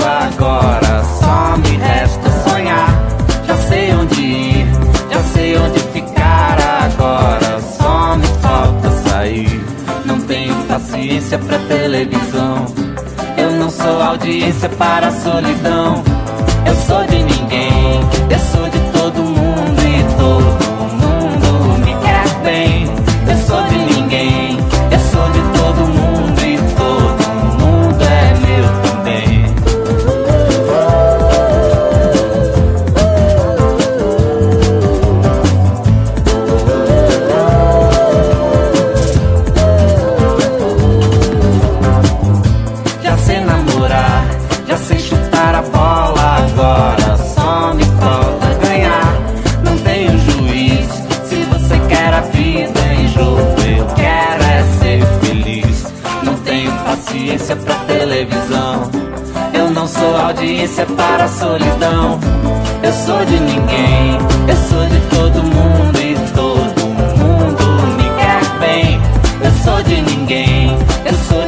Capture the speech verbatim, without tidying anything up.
agora só me resta sonhar. Já sei onde ir, já sei onde ficar agora, só me falta sair. Não tenho paciência pra televisão, eu não sou audiência para a solidão. Eu sou de ninguém, eu sou de todo mundo e todo mundo me quer bem. Eu sou de ninguém, eu sou de todo mundo e todo mundo é meu também. Já sei namorar, já sei chutar a bola, agora só me falta ganhar. Não tenho juiz, se você quer a vida em jogo, eu quero é ser feliz. Não tenho paciência pra televisão, eu não sou audiência para a solidão. Eu sou de ninguém, eu sou de todo mundo e todo mundo me quer bem. Eu sou de ninguém, eu sou